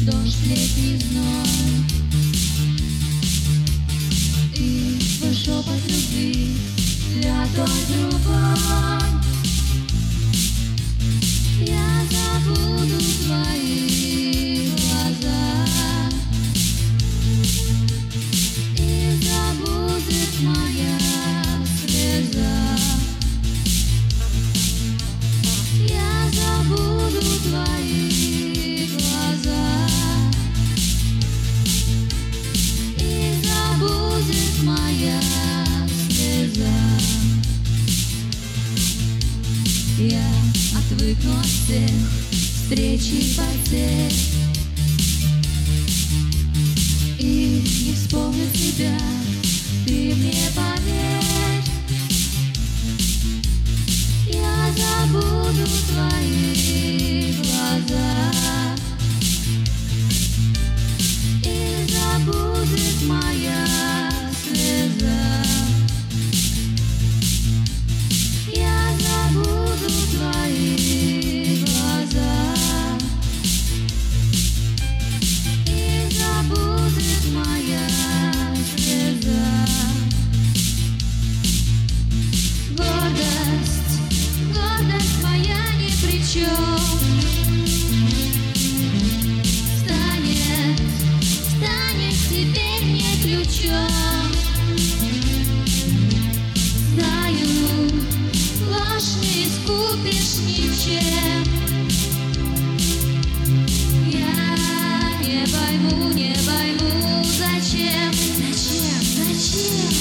дождь, летний зной и твой шепот любви для той другой. Я забуду твои глаза, и забудет моя слеза. Я забуду твои глаза, и забудет моя слеза. Я отвыкну от всех встреч и потерь, и не вспомню тебя, ты мне поверь. Я забуду твои глаза, и забудет моя слеза. Я забуду твои глаза, и забудет моя слеза. Гордость, гордость моя ни при чем. Станет, станет теперь мне ключом. Знаю, ложь не искупишь ничем. Я не пойму, зачем, зачем.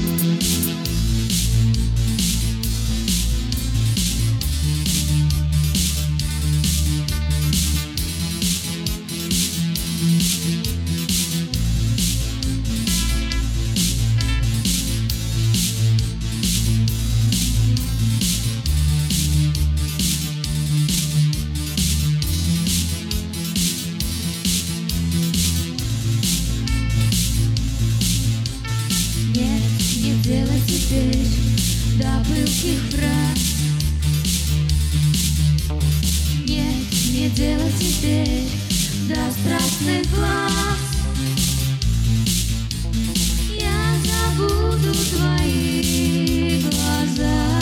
Нет дела теперь до пылких фраз. Нет дела теперь до страстных глаз. Я забуду твои глаза,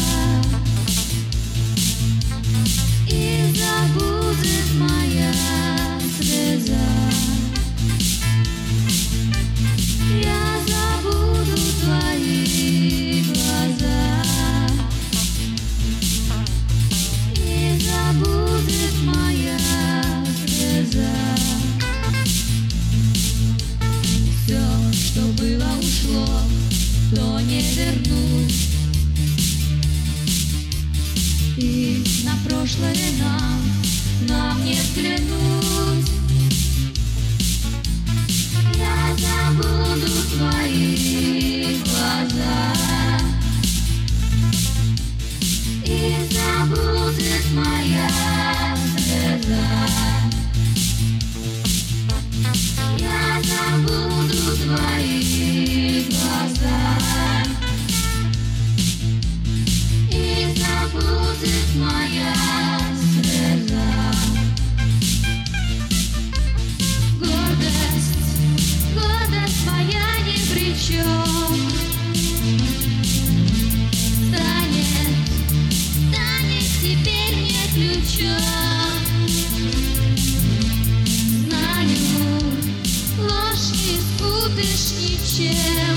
и забудет моя слеза. Я забуду твои глаза, и забудет моя слеза. Все, что было, ушло, то не вернуть, и на прошлое нам не взглянуть. Я забуду твои глаза, и забудет моя слеза. Я забуду твои глаза, и забудет моя слеза. Гордость моя ни при чем. Станет теперь мне ключом. Знаю, ложь не искупишь ничем.